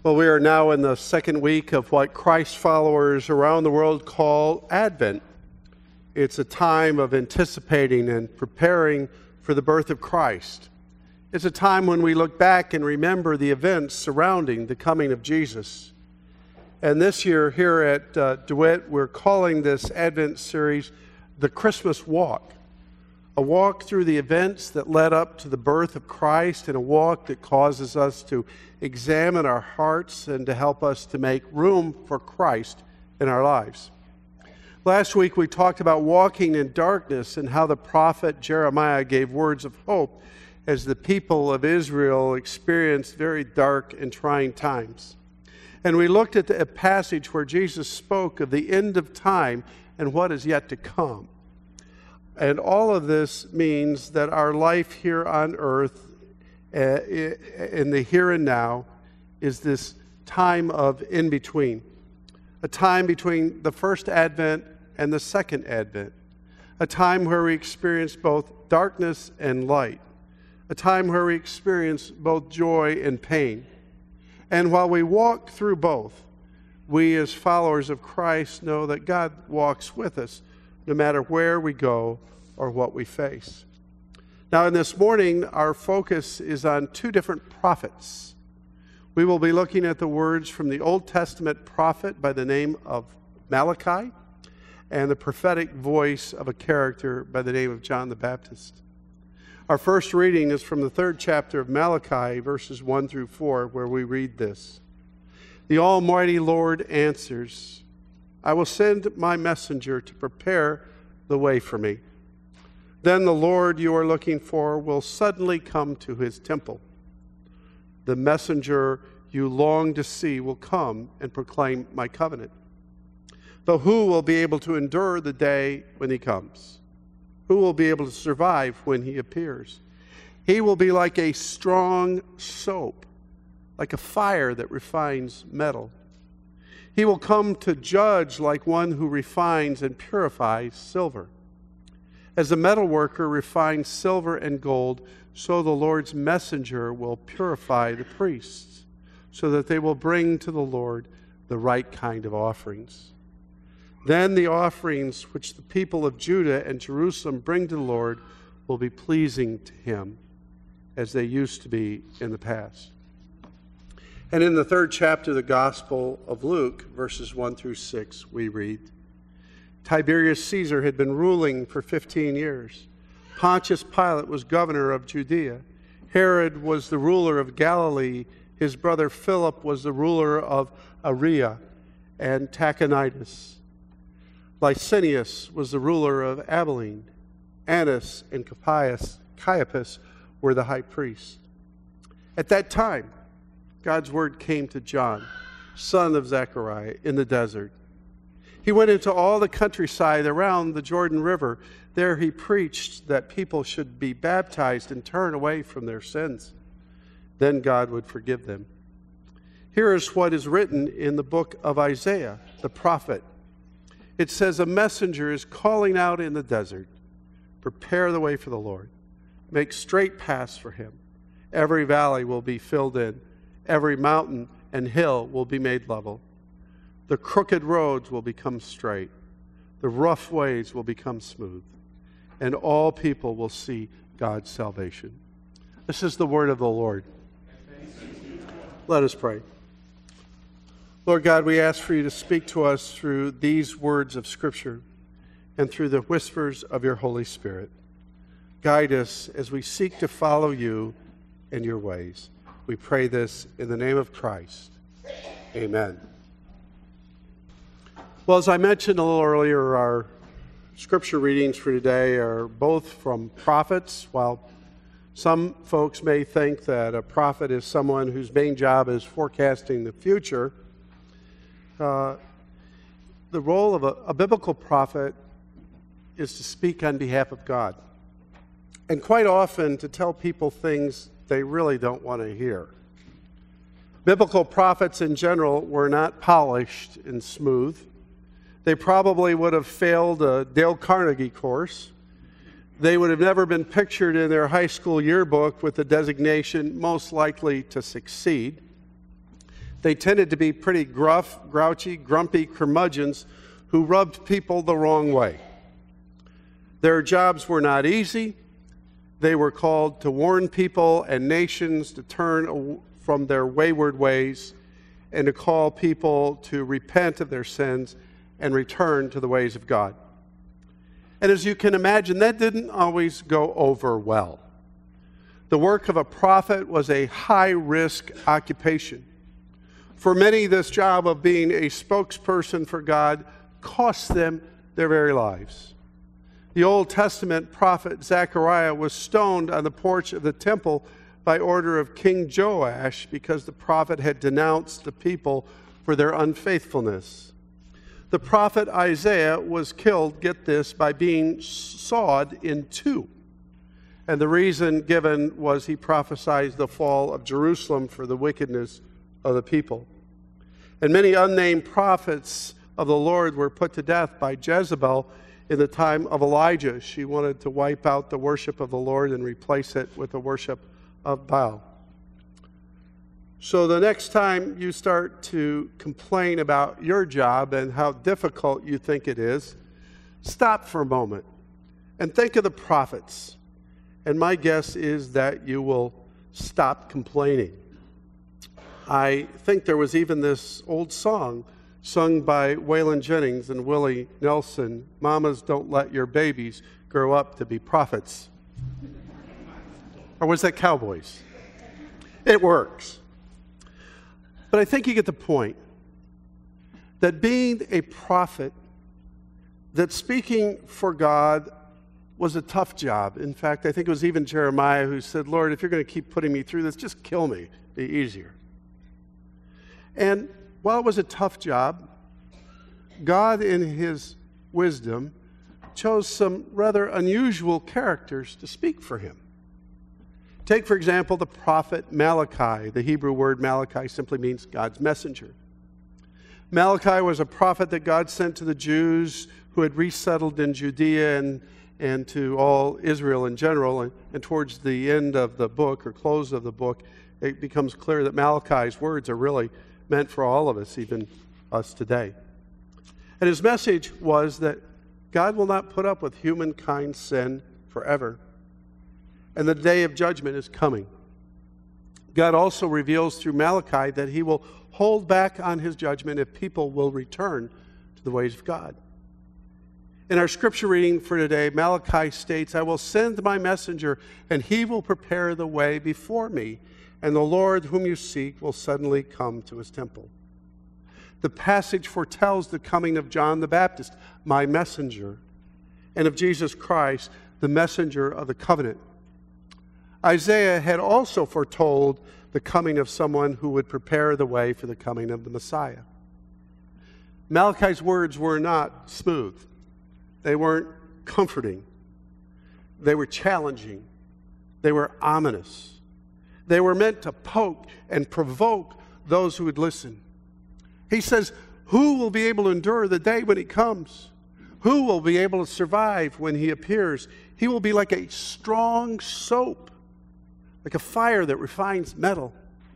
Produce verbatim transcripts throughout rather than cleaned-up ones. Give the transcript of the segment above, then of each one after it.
Well, we are now in the second week of what Christ followers around the world call Advent. It's a time of anticipating and preparing for the birth of Christ. It's a time when we look back and remember the events surrounding the coming of Jesus. And this year here at uh, DeWitt, we're calling this Advent series the Christmas Walk. A walk through the events that led up to the birth of Christ, and a walk that causes us to examine our hearts and to help us to make room for Christ in our lives. Last week we talked about walking in darkness and how the prophet Jeremiah gave words of hope as the people of Israel experienced very dark and trying times. And we looked at the, a passage where Jesus spoke of the end of time and what is yet to come. And all of this means that our life here on earth, uh, in the here and now, is this time of in-between. A time between the first Advent and the second Advent. A time where we experience both darkness and light. A time where we experience both joy and pain. And while we walk through both, we as followers of Christ know that God walks with us no matter where we go or what we face. Now, in this morning, our focus is on two different prophets. We will be looking at the words from the Old Testament prophet by the name of Malachi and the prophetic voice of a character by the name of John the Baptist. Our first reading is from the third chapter of Malachi, verses one through four, where we read this. The Almighty Lord answers, I will send my messenger to prepare the way for me. Then the Lord you are looking for will suddenly come to his temple. The messenger you long to see will come and proclaim my covenant. But who will be able to endure the day when he comes? Who will be able to survive when he appears? He will be like a strong soap, like a fire that refines metal. He will come to judge like one who refines and purifies silver. As the metal worker refines silver and gold, so the Lord's messenger will purify the priests, so that they will bring to the Lord the right kind of offerings. Then the offerings which the people of Judah and Jerusalem bring to the Lord will be pleasing to him, as they used to be in the past. And in the third chapter of the Gospel of Luke, verses one through six, we read, Tiberius Caesar had been ruling for fifteen years. Pontius Pilate was governor of Judea. Herod was the ruler of Galilee. His brother Philip was the ruler of Aria and Tachonitis. Licinius was the ruler of Abilene. Annas and Caiaphas, Caiaphas were the high priests. At that time, God's word came to John, son of Zechariah, in the desert. He went into all the countryside around the Jordan River. There he preached that people should be baptized and turn away from their sins. Then God would forgive them. Here is what is written in the book of Isaiah, the prophet. It says, a messenger is calling out in the desert, prepare the way for the Lord. Make straight paths for him. Every valley will be filled in. Every mountain and hill will be made level. The crooked roads will become straight. The rough ways will become smooth. And all people will see God's salvation. This is the word of the Lord. Let us pray. Lord God, we ask for you to speak to us through these words of Scripture and through the whispers of your Holy Spirit. Guide us as we seek to follow you and your ways. We pray this in the name of Christ. Amen. Well, as I mentioned a little earlier, our scripture readings for today are both from prophets. While some folks may think that a prophet is someone whose main job is forecasting the future, uh, the role of a, a biblical prophet is to speak on behalf of God. And quite often to tell people things they really don't want to hear. Biblical prophets in general were not polished and smooth. They probably would have failed a Dale Carnegie course. They would have never been pictured in their high school yearbook with the designation most likely to succeed. They tended to be pretty gruff, grouchy, grumpy curmudgeons who rubbed people the wrong way. Their jobs were not easy. They were called to warn people and nations to turn from their wayward ways and to call people to repent of their sins and return to the ways of God. And as you can imagine, that didn't always go over well. The work of a prophet was a high-risk occupation. For many, this job of being a spokesperson for God cost them their very lives. The Old Testament prophet Zechariah was stoned on the porch of the temple by order of King Joash because the prophet had denounced the people for their unfaithfulness. The prophet Isaiah was killed, get this, by being sawed in two. And the reason given was he prophesied the fall of Jerusalem for the wickedness of the people. And many unnamed prophets of the Lord were put to death by Jezebel in the time of Elijah. She wanted to wipe out the worship of the Lord and replace it with the worship of Baal. So the next time you start to complain about your job and how difficult you think it is, stop for a moment and think of the prophets. And my guess is that you will stop complaining. I think there was even this old song sung by Waylon Jennings and Willie Nelson, "Mamas, don't let your babies grow up to be prophets." Or was that Cowboys? It works. But I think you get the point that being a prophet, that speaking for God was a tough job. In fact, I think it was even Jeremiah who said, "Lord, if you're going to keep putting me through this, just kill me. It'd be easier." And while it was a tough job, God in his wisdom chose some rather unusual characters to speak for him. Take, for example, the prophet Malachi. The Hebrew word Malachi simply means God's messenger. Malachi was a prophet that God sent to the Jews who had resettled in Judea and, and to all Israel in general. And, and towards the end of the book, or close of the book, it becomes clear that Malachi's words are really meant for all of us, even us today. And his message was that God will not put up with humankind's sin forever. And the day of judgment is coming. God also reveals through Malachi that he will hold back on his judgment if people will return to the ways of God. In our scripture reading for today, Malachi states, "I will send my messenger, and he will prepare the way before me, and the Lord whom you seek will suddenly come to his temple." The passage foretells the coming of John the Baptist, my messenger, and of Jesus Christ, the messenger of the covenant. Isaiah had also foretold the coming of someone who would prepare the way for the coming of the Messiah. Malachi's words were not smooth. They weren't comforting. They were challenging. They were ominous. They were meant to poke and provoke those who would listen. He says, who will be able to endure the day when he comes? Who will be able to survive when he appears? He will be like a strong soap, like a fire that refines metal.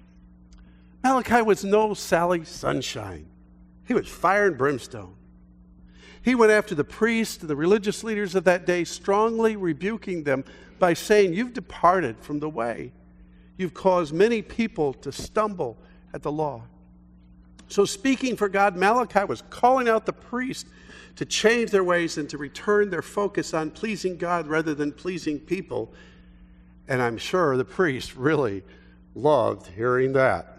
Malachi was no Sally Sunshine. He was fire and brimstone. He went after the priests and the religious leaders of that day, strongly rebuking them by saying, "You've departed from the way. You've caused many people to stumble at the law." So speaking for God, Malachi was calling out the priests to change their ways and to return their focus on pleasing God rather than pleasing people. And I'm sure the priests really loved hearing that.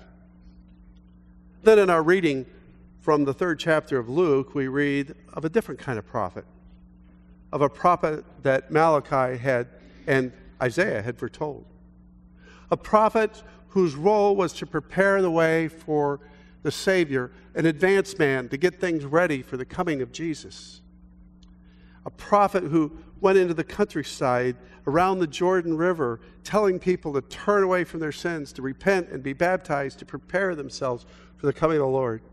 Then in our reading from the third chapter of Luke, we read of a different kind of prophet, of a prophet that Malachi had and Isaiah had foretold. A prophet whose role was to prepare the way for the Savior, an advanced man to get things ready for the coming of Jesus. A prophet who went into the countryside around the Jordan River, telling people to turn away from their sins, to repent and be baptized, to prepare themselves for the coming of the Lord.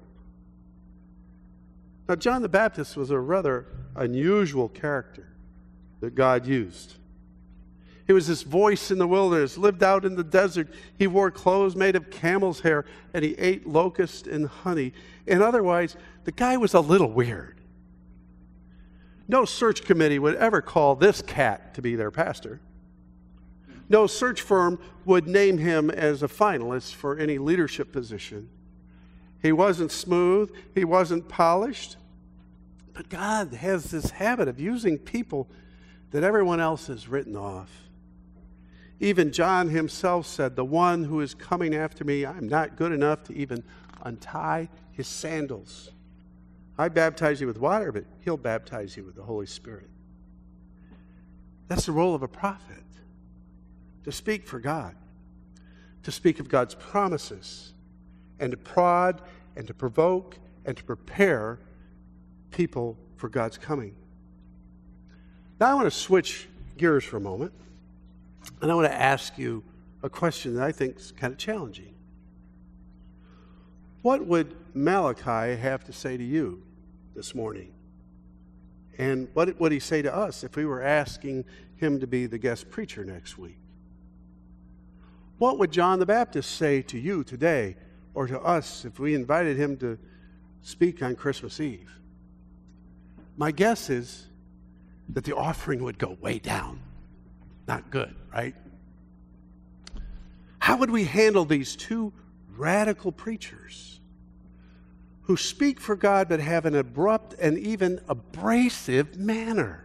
Now, John the Baptist was a rather unusual character that God used. He was this voice in the wilderness, lived out in the desert. He wore clothes made of camel's hair, and he ate locusts and honey. And otherwise, the guy was a little weird. No search committee would ever call this cat to be their pastor. No search firm would name him as a finalist for any leadership position. He wasn't smooth. He wasn't polished. But God has this habit of using people that everyone else has written off. Even John himself said, "The one who is coming after me, I'm not good enough to even untie his sandals. I baptize you with water, but he'll baptize you with the Holy Spirit." That's the role of a prophet, to speak for God, to speak of God's promises, and to prod and to provoke and to prepare people for God's coming. Now I want to switch gears for a moment, and I want to ask you a question that I think is kind of challenging. What would Malachi have to say to you this morning? And what would he say to us if we were asking him to be the guest preacher next week? What would John the Baptist say to you today or to us if we invited him to speak on Christmas Eve? My guess is that the offering would go way down. Not good, right? How would we handle these two radical preachers who speak for God but have an abrupt and even abrasive manner?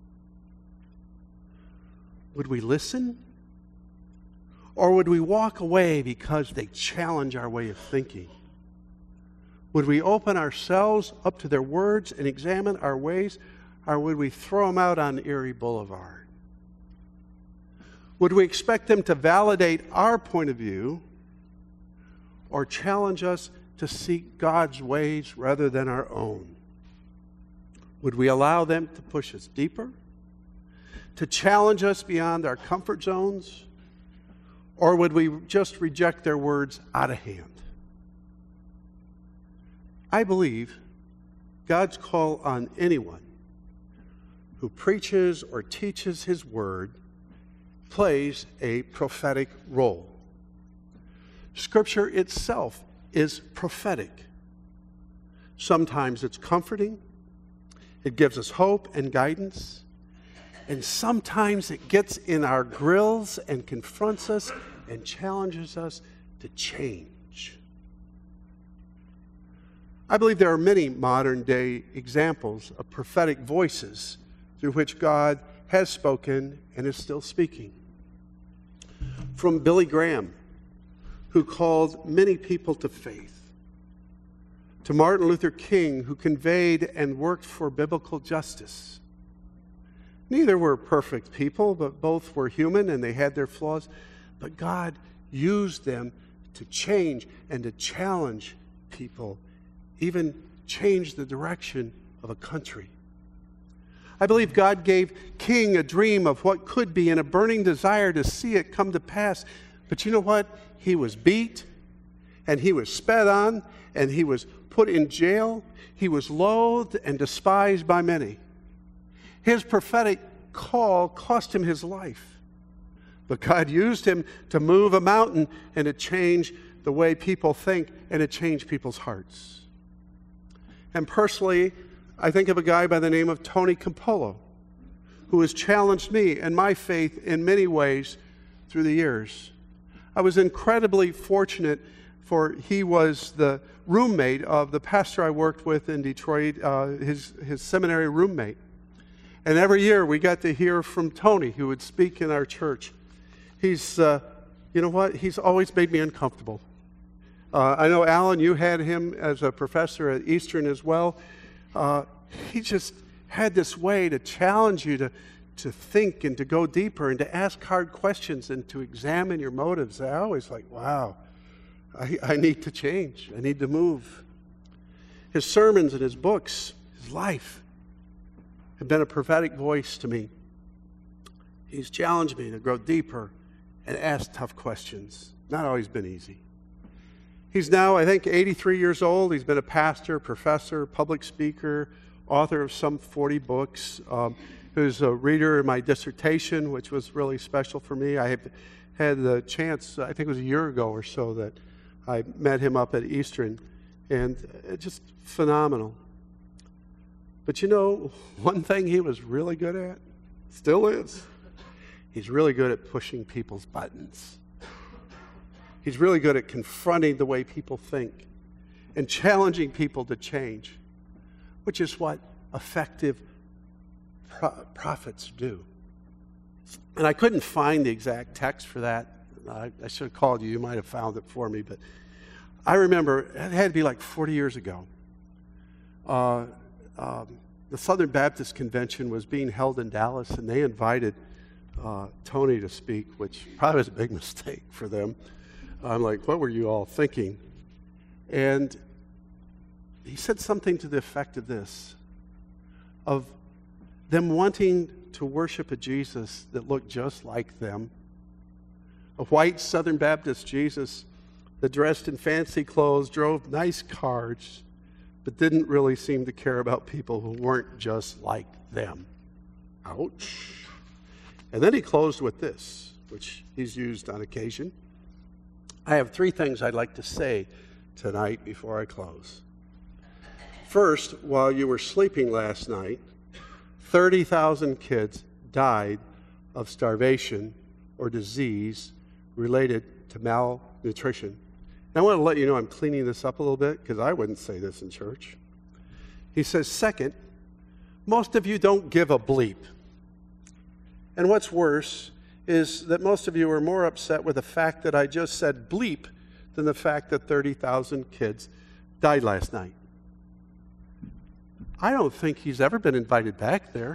Would we listen? Or would we walk away because they challenge our way of thinking? Would we open ourselves up to their words and examine our ways, or would we throw them out on Erie Boulevard? Would we expect them to validate our point of view or challenge us to seek God's ways rather than our own? Would we allow them to push us deeper, to challenge us beyond our comfort zones, or would we just reject their words out of hand? I believe God's call on anyone who preaches or teaches his word plays a prophetic role. Scripture itself is prophetic. Sometimes it's comforting, it gives us hope and guidance, and sometimes it gets in our grills and confronts us and challenges us to change. I believe there are many modern day examples of prophetic voices through which God has spoken and is still speaking. From Billy Graham, who called many people to faith, to Martin Luther King, who conveyed and worked for biblical justice. Neither were perfect people, but both were human and they had their flaws. But God used them to change and to challenge people, even change the direction of a country. I believe God gave King a dream of what could be and a burning desire to see it come to pass. But you know what? He was beat, and he was spat on, and he was put in jail. He was loathed and despised by many. His prophetic call cost him his life. But God used him to move a mountain and to change the way people think and to change people's hearts. And personally, I think of a guy by the name of Tony Campolo, who has challenged me and my faith in many ways through the years. I was incredibly fortunate, for he was the roommate of the pastor I worked with in Detroit, uh, his, his seminary roommate. And every year we got to hear from Tony, who would speak in our church. He's, uh, you know what, he's always made me uncomfortable. Uh, I know, Alan, you had him as a professor at Eastern as well. Uh, he just had this way to challenge you to, to think and to go deeper and to ask hard questions and to examine your motives. I always like, wow, I, I need to change. I need to move. His sermons and his books, his life, have been a prophetic voice to me. He's challenged me to grow deeper and ask tough questions. Not always been easy. He's now, I think, eighty-three years old. He's been a pastor, professor, public speaker, author of some forty books. Um, he was a reader in my dissertation, which was really special for me. I have had the chance, I think it was a year ago or so, that I met him up at Eastern, and just phenomenal. But you know, one thing he was really good at, still is, he's really good at pushing people's buttons. He's really good at confronting the way people think and challenging people to change, which is what effective pro- prophets do. And I couldn't find the exact text for that. I, I should have called you. You might have found it for me. But I remember, it had to be like forty years ago. Uh, um, the Southern Baptist Convention was being held in Dallas, and they invited uh, Tony to speak, which probably was a big mistake for them. I'm like, what were you all thinking? And he said something to the effect of this, of them wanting to worship a Jesus that looked just like them, a white Southern Baptist Jesus that dressed in fancy clothes, drove nice cars, but didn't really seem to care about people who weren't just like them. Ouch. And then he closed with this, which he's used on occasion. I have three things I'd like to say tonight before I close. First, while you were sleeping last night, thirty thousand kids died of starvation or disease related to malnutrition. And I want to let you know I'm cleaning this up a little bit because I wouldn't say this in church. He says, second, most of you don't give a bleep. And what's worse is that most of you are more upset with the fact that I just said bleep than the fact that thirty thousand kids died last night. I don't think he's ever been invited back there.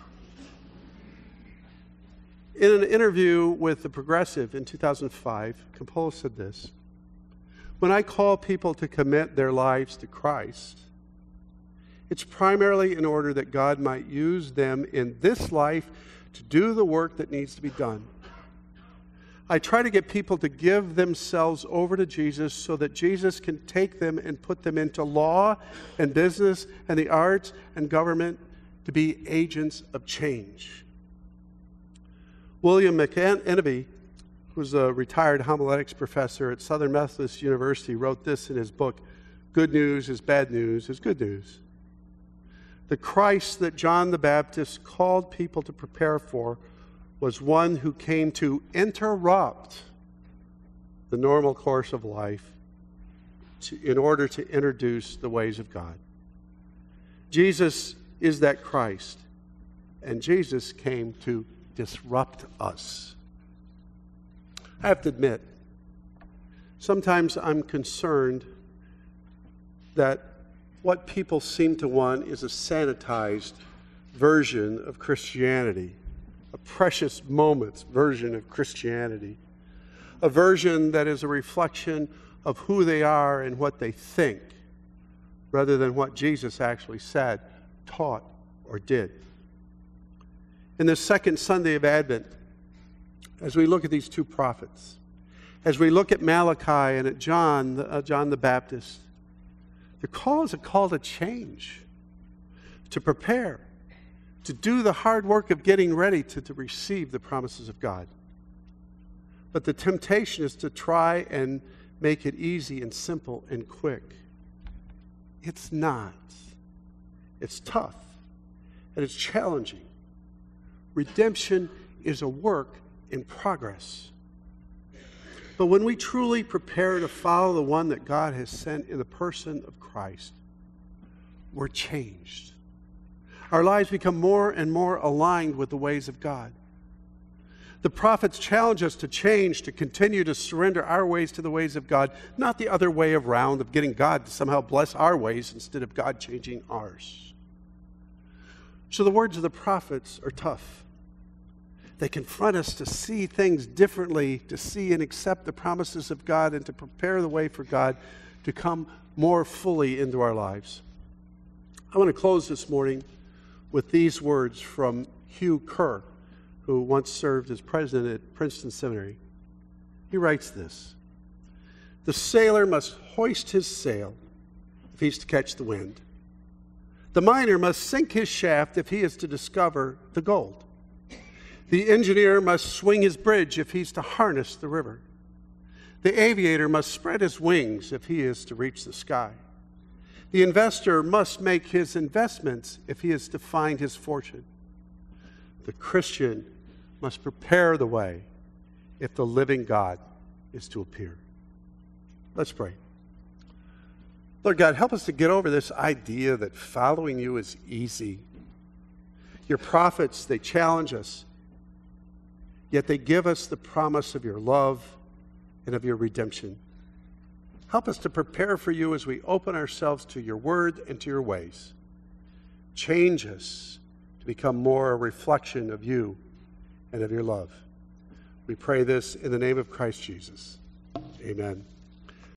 In an interview with The Progressive in two thousand five, Campolo said this: when I call people to commit their lives to Christ, it's primarily in order that God might use them in this life to do the work that needs to be done. I try to get people to give themselves over to Jesus so that Jesus can take them and put them into law and business and the arts and government to be agents of change. William McEnvey, who's a retired homiletics professor at Southern Methodist University, wrote this in his book, Good News is Bad News is Good News. The Christ that John the Baptist called people to prepare for was one who came to interrupt the normal course of life to, in order to introduce the ways of God. Jesus is that Christ, and Jesus came to disrupt us. I have to admit, sometimes I'm concerned that what people seem to want is a sanitized version of Christianity, a precious moments version of Christianity, a version that is a reflection of who they are and what they think, rather than what Jesus actually said, taught, or did. In this second Sunday of Advent, as we look at these two prophets, as we look at Malachi and at John, uh, John the Baptist, the call is a call to change, to prepare, to do the hard work of getting ready to, to receive the promises of God. But the temptation is to try and make it easy and simple and quick. It's not. It's tough, and it's challenging. Redemption is a work in progress. But when we truly prepare to follow the one that God has sent in the person of Christ, we're changed. Our lives become more and more aligned with the ways of God. The prophets challenge us to change, to continue to surrender our ways to the ways of God, not the other way around of getting God to somehow bless our ways instead of God changing ours. So the words of the prophets are tough. They confront us to see things differently, to see and accept the promises of God, and to prepare the way for God to come more fully into our lives. I want to close this morning with these words from Hugh Kerr, who once served as president at Princeton Seminary. He writes this: the sailor must hoist his sail if he's to catch the wind. The miner must sink his shaft if he is to discover the gold. The engineer must swing his bridge if he's to harness the river. The aviator must spread his wings if he is to reach the sky. The investor must make his investments if he is to find his fortune. The Christian must prepare the way if the living God is to appear. Let's pray. Lord God, help us to get over this idea that following you is easy. Your prophets, they challenge us, yet they give us the promise of your love and of your redemption. Help us to prepare for you as we open ourselves to your word and to your ways. Change us to become more a reflection of you and of your love. We pray this in the name of Christ Jesus. Amen.